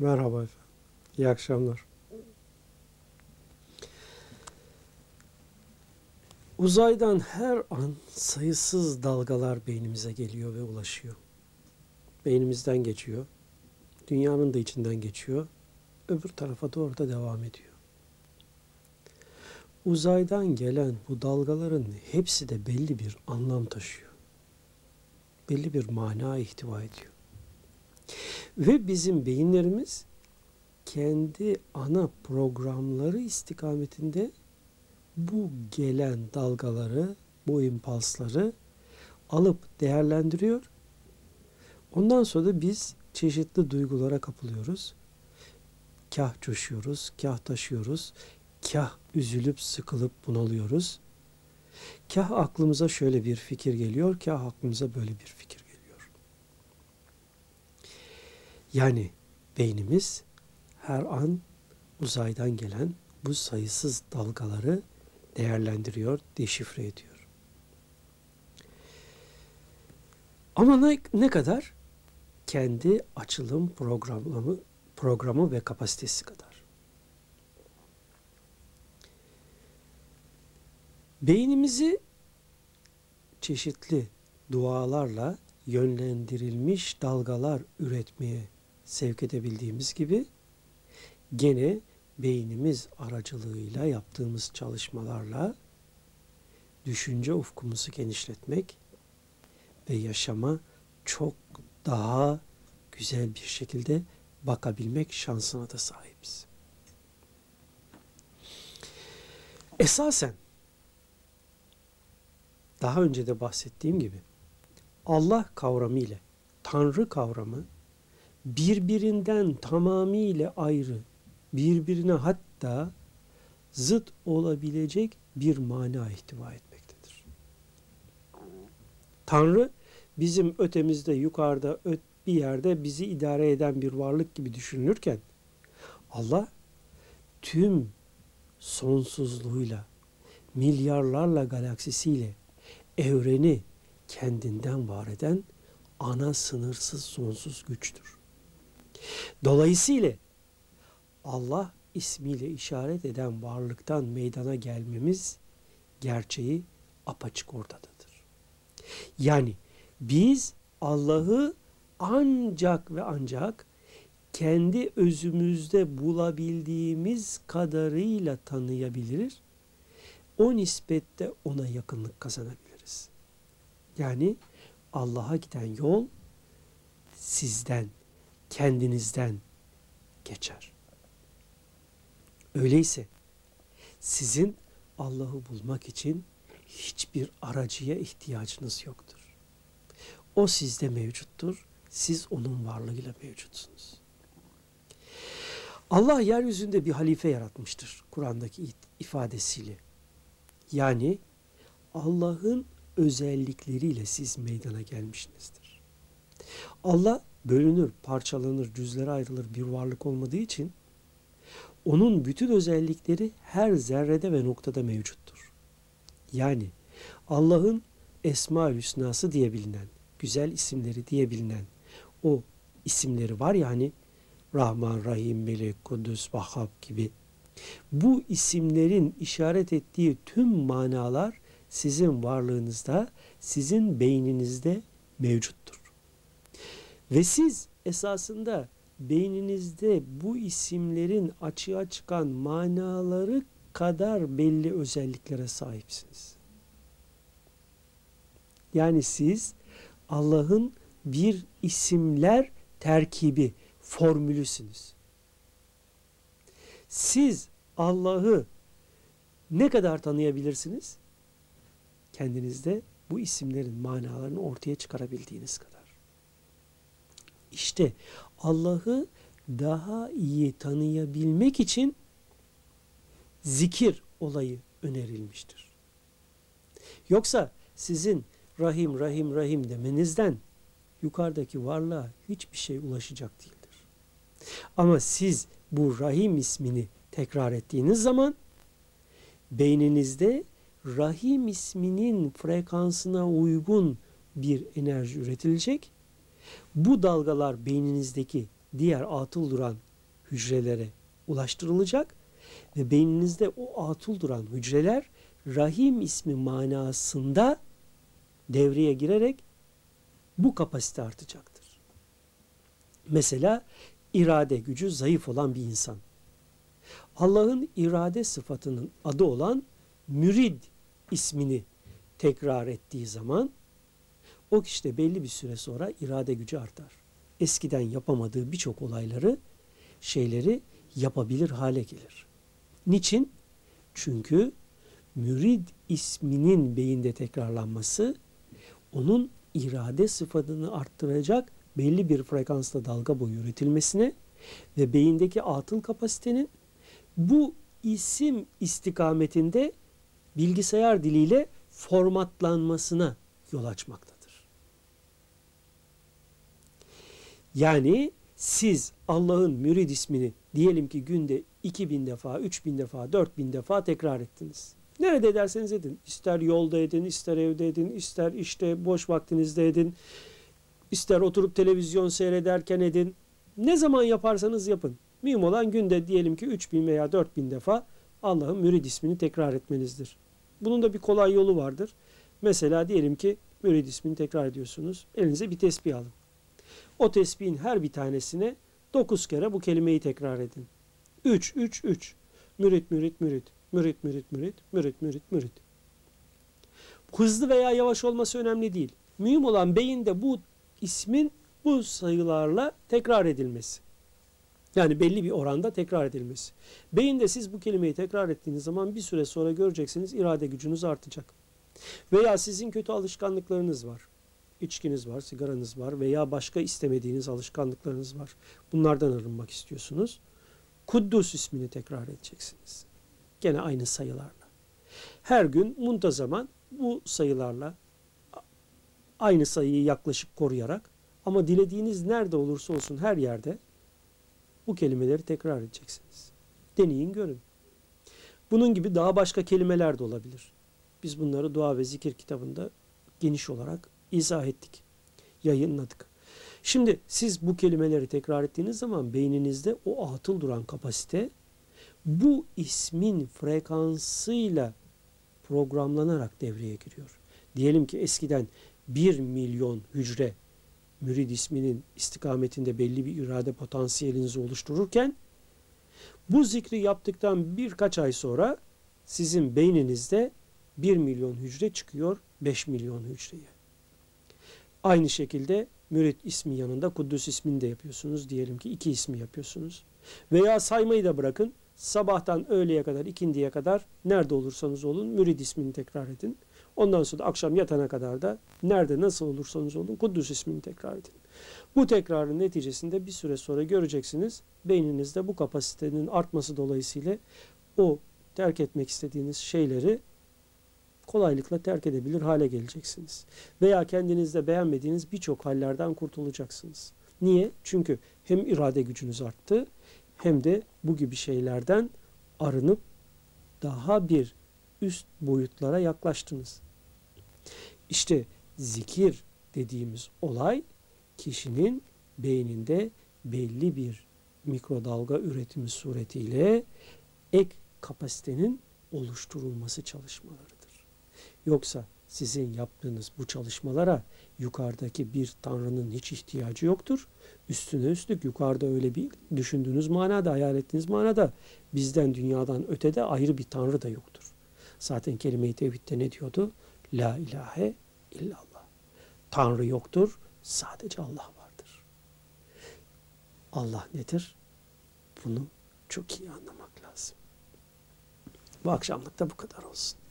Merhaba efendim. İyi akşamlar. Uzaydan her an sayısız dalgalar beynimize geliyor ve ulaşıyor. Beynimizden geçiyor. Dünyanın da içinden geçiyor. Öbür tarafa doğru da devam ediyor. Uzaydan gelen bu dalgaların hepsi de belli bir anlam taşıyor. Belli bir mana ihtiva ediyor. Ve bizim beyinlerimiz kendi ana programları istikametinde bu gelen dalgaları, bu impulsları alıp değerlendiriyor. Ondan sonra da biz çeşitli duygulara kapılıyoruz. Kah coşuyoruz, kah taşıyoruz, kah üzülüp sıkılıp bunalıyoruz. Kah aklımıza şöyle bir fikir geliyor, kah aklımıza böyle bir fikir geliyor. Yani beynimiz her an uzaydan gelen bu sayısız dalgaları değerlendiriyor, deşifre ediyor. Ama ne kadar? Kendi açılım programı ve kapasitesi kadar. Beynimizi çeşitli dualarla yönlendirilmiş dalgalar üretmeye sevk edebildiğimiz gibi gene beynimiz aracılığıyla yaptığımız çalışmalarla düşünce ufkumuzu genişletmek ve yaşama çok daha güzel bir şekilde bakabilmek şansına da sahibiz. Esasen daha önce de bahsettiğim gibi Allah kavramı ile Tanrı kavramı birbirinden tamamıyla ayrı, birbirine hatta zıt olabilecek bir mana ihtiva etmektedir. Tanrı bizim ötemizde, yukarıda, bir yerde bizi idare eden bir varlık gibi düşünülürken Allah tüm sonsuzluğuyla, milyarlarla galaksisiyle evreni kendinden var eden ana sınırsız sonsuz güçtür. Dolayısıyla Allah ismiyle işaret eden varlıktan meydana gelmemiz gerçeği apaçık ortadadır. Yani biz Allah'ı ancak ve ancak kendi özümüzde bulabildiğimiz kadarıyla tanıyabilir, o nispette ona yakınlık kazanabiliriz. Yani Allah'a giden yol sizden, kendinizden geçer. Öyleyse sizin Allah'ı bulmak için hiçbir aracıya ihtiyacınız yoktur. O sizde mevcuttur, siz onun varlığıyla mevcutsunuz. Allah yeryüzünde bir halife yaratmıştır Kur'an'daki ifadesiyle. Yani Allah'ın özellikleriyle siz meydana gelmişsinizdir. Allah bölünür, parçalanır, cüzlere ayrılır bir varlık olmadığı için onun bütün özellikleri her zerrede ve noktada mevcuttur. Yani Allah'ın Esma-ül Hüsnası diye bilinen, güzel isimleri diye bilinen o isimleri var ya hani Rahman, Rahim, Melek, Kudüs, Vahhab gibi. Bu isimlerin işaret ettiği tüm manalar sizin varlığınızda, sizin beyninizde mevcuttur. Ve siz esasında beyninizde bu isimlerin açığa çıkan manaları kadar belli özelliklere sahipsiniz. Yani siz Allah'ın bir isimler terkibi, formülüsünüz. Siz Allah'ı ne kadar tanıyabilirsiniz? Kendinizde bu isimlerin manalarını ortaya çıkarabildiğiniz kadar. İşte Allah'ı daha iyi tanıyabilmek için zikir olayı önerilmiştir. Yoksa sizin Rahim, Rahim, Rahim demenizden yukarıdaki varlığa hiçbir şey ulaşacak değildir. Ama siz bu Rahim ismini tekrar ettiğiniz zaman beyninizde Rahim isminin frekansına uygun bir enerji üretilecek. Bu dalgalar beyninizdeki diğer atıl duran hücrelere ulaştırılacak ve beyninizde o atıl duran hücreler rahim ismi manasında devreye girerek bu kapasite artacaktır. Mesela irade gücü zayıf olan bir insan. Allah'ın irade sıfatının adı olan mürid ismini tekrar ettiği zaman o kişide belli bir süre sonra irade gücü artar. Eskiden yapamadığı birçok olayları, şeyleri yapabilir hale gelir. Niçin? Çünkü mürid isminin beyinde tekrarlanması onun irade sıfatını arttıracak belli bir frekansla dalga boyu üretilmesine ve beyindeki atıl kapasitenin bu isim istikametinde bilgisayar diliyle formatlanmasına yol açmaktadır. Yani siz Allah'ın mürid ismini diyelim ki günde 2000 defa, 3000 defa, 4000 defa tekrar ettiniz. Nerede ederseniz edin. İster yolda edin, ister evde edin, ister işte boş vaktinizde edin, ister oturup televizyon seyrederken edin. Ne zaman yaparsanız yapın. Mühim olan günde diyelim ki 3000 veya 4000 defa Allah'ın mürid ismini tekrar etmenizdir. Bunun da bir kolay yolu vardır. Mesela diyelim ki mürid ismini tekrar ediyorsunuz. Elinize bir tesbih alın. O tesbihin her bir tanesine 9 kere bu kelimeyi tekrar edin. 3, 3, 3. Mürid, mürid, mürid. Mürid, mürid, mürid. Mürid, mürid, mürid. Hızlı veya yavaş olması önemli değil. Mühim olan beyinde bu ismin bu sayılarla tekrar edilmesi. Yani belli bir oranda tekrar edilmesi. Beyinde siz bu kelimeyi tekrar ettiğiniz zaman bir süre sonra göreceksiniz irade gücünüz artacak. Veya sizin kötü alışkanlıklarınız var. İçkiniz var, sigaranız var veya başka istemediğiniz alışkanlıklarınız var. Bunlardan arınmak istiyorsunuz. Kuddus ismini tekrar edeceksiniz. Gene aynı sayılarla. Her gün muntazaman bu sayılarla aynı sayıyı yaklaşık koruyarak ama dilediğiniz nerede olursa olsun her yerde bu kelimeleri tekrar edeceksiniz. Deneyin, görün. Bunun gibi daha başka kelimeler de olabilir. Biz bunları Dua ve Zikir kitabında geniş olarak izah ettik, yayınladık. Şimdi siz bu kelimeleri tekrar ettiğiniz zaman beyninizde o atıl duran kapasite bu ismin frekansıyla programlanarak devreye giriyor. Diyelim ki eskiden 1 milyon hücre mürid isminin istikametinde belli bir irade potansiyelinizi oluştururken bu zikri yaptıktan birkaç ay sonra sizin beyninizde 1 milyon hücre çıkıyor 5 milyon hücreye. Aynı şekilde mürid ismi yanında Kuddüs ismini de yapıyorsunuz. Diyelim ki 2 ismi yapıyorsunuz. Veya saymayı da bırakın. Sabahtan öğleye kadar, ikindiye kadar nerede olursanız olun mürid ismini tekrar edin. Ondan sonra akşam yatana kadar da nerede nasıl olursanız olun Kuddüs ismini tekrar edin. Bu tekrarın neticesinde bir süre sonra göreceksiniz beyninizde bu kapasitenin artması dolayısıyla o terk etmek istediğiniz şeyleri kolaylıkla terk edebilir hale geleceksiniz. Veya kendinizde beğenmediğiniz birçok hallerden kurtulacaksınız. Niye? Çünkü hem irade gücünüz arttı hem de bu gibi şeylerden arınıp daha bir üst boyutlara yaklaştınız. İşte zikir dediğimiz olay kişinin beyninde belli bir mikrodalga üretimi suretiyle ek kapasitenin oluşturulması çalışmalarıdır. Yoksa sizin yaptığınız bu çalışmalara yukarıdaki bir tanrının hiç ihtiyacı yoktur. Üstüne üstlük yukarıda öyle bir düşündüğünüz manada, hayal ettiğiniz manada bizden dünyadan ötede ayrı bir tanrı da yoktur. Zaten kelime-i tevhidde ne diyordu? La ilahe illallah. Tanrı yoktur, sadece Allah vardır. Allah nedir? Bunu çok iyi anlamak lazım. Bu akşamlık da bu kadar olsun.